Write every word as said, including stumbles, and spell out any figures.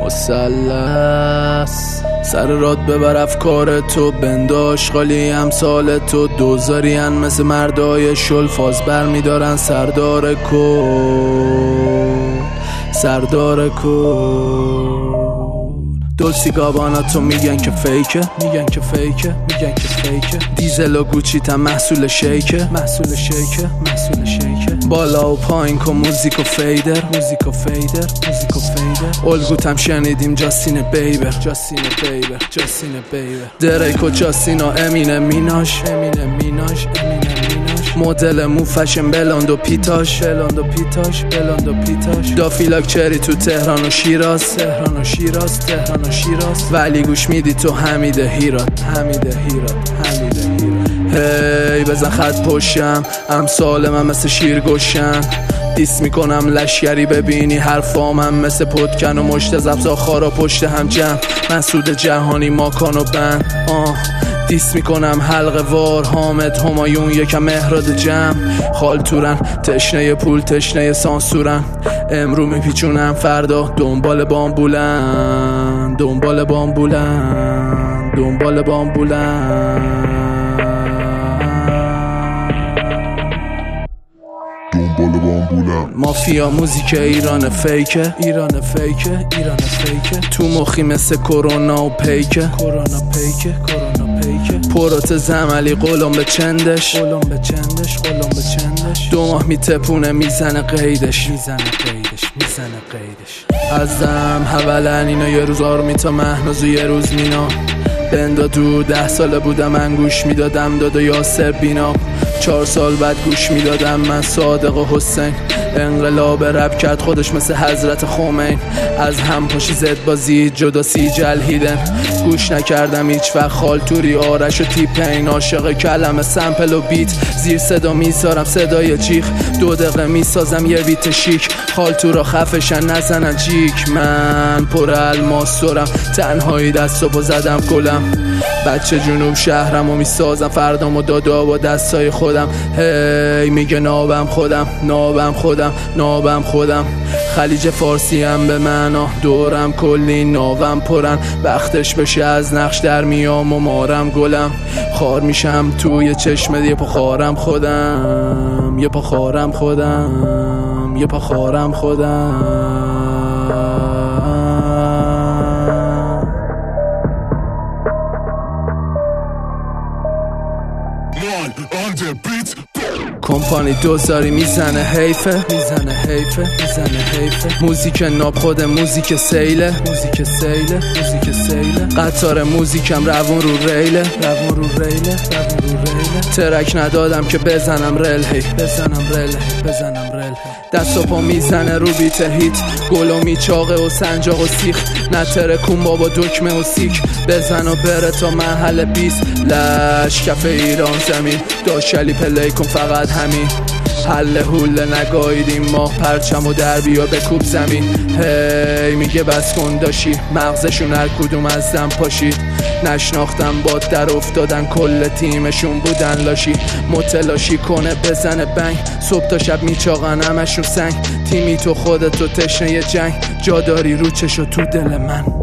مثلث سر راد ببر افکار تو بنداش خالی امثال تو دوزارین مثل مردای شل فاز بر میدارن سردار کو سردار کو دولسی گابانا تو میگن که فیکه میگن که فیکه میگن که فیکه دیزل و گوچی تا محصول شیکه محصول شیکه محصول شیکه بالا و پایین کن موزیک و فیدر موزیک و فیدر موزیک و فیدر الگوتم شنیدیم جاستین بیبر جاستین بیبر جاستین بیبر دریک و جاستین و امین میناش امین میناش امین میناش مدل مو فشن بلند و پیتاش بلند و پیتاش بلند و پیتاش دافیلاک چری تو تهران و شیراز تهران و شیراز تهران و شیراز ولی گوش میدی تو حمید هیرات حمید هیرات حمید هیرات هی بزن خط پشتم امثال من مثل شیر گوشن دیس میکنم لشگری ببینی حرفامم مثل پتکن و مشت زبزا خارا پشت هم جمع مسعود جهانی ماکان و بند آه دیس میکنم حلقه وار حامد همایون یکم مهراد جمع خالتورن تشنه پول تشنه سانسورن امرو میپیچونم فردا دنبال بامبولن دنبال بامبولن دنبال بامبولن دنبال بامبولن مافیا موزیک ایران فیکه ایران فیکه ایران فیکه تو مخی مثل کرونا و پیکه کرونا پیکه کرونا پیکه پروتز عملی قلم به چندش قلم به چندش قلم به چندش دو ماه میتپونه میزنه قیدش میزنه قیدش میزنه قیدش ازم حولن اینا یه روز آرمی تا مهناز و یه روز مینا بندا دور ده ساله بودم من گوش میدادم دادا یاسر بینا چهار سال بعد گوش میدادم من صادق و حسین انقلاب رپ کرد خودش مثل حضرت خمین از هم پاشی زد بازی جدا سی جلهیدن گوش نکردم هیچ وقت خالتوری آرش و تیپین عاشق کلمه سمپل و بیت زیر صدا میسارم صدای جیغ دو دقیقه میسازم یه بیت شیک خالتورا خفشن نزنن جیک من پر الماس دارم تنهایی دستو زدم گلم بچه جنوب شهرم و میسازم فردام و دادا با دستای خودم هی میگه نابم خودم نابم خودم نابم خودم خلیج فارسی هم به معنا دورم کلی ناوم پرن وقتش بشه از نقش در میام و مارم گلم خار میشم توی چشمه یه پا خارم خودم یه پا خارم خودم یه پا خارم خودم کمپانی دوزاری میزنه حیفه میزنه حیفه میزنه حیفه موزیک ناب خود موزیک سیله موزیک سیله موزیک سیله قطار موزیکم روون رو ریله روون رو ریله روون رو ریله ترک ندادم که بزنم رل هی بزنم رل هی بزنم رل هی دست و پا میزنه رو بیت هیت گلو میچاقه و سنجاق و سیخ نتره کن بابا دکمه و سیک بزن و بره تا محل بیست لش کف ایران زمین داشلی پلی کن فقط همین حل حول نگاهیدیم ما پرچم و در بیا بکوب زمین هی میگه بس کن داشی مغزشون هر کدوم از دم پاشید نشناختم باد در افتادن کل تیمشون بودن لاشی متلاشی کنه بزنه بنگ صبح تا شب میچاقن همشون سنگ تیمی تو خودتو تشنه جنگ جا داری رو چشو تو دل من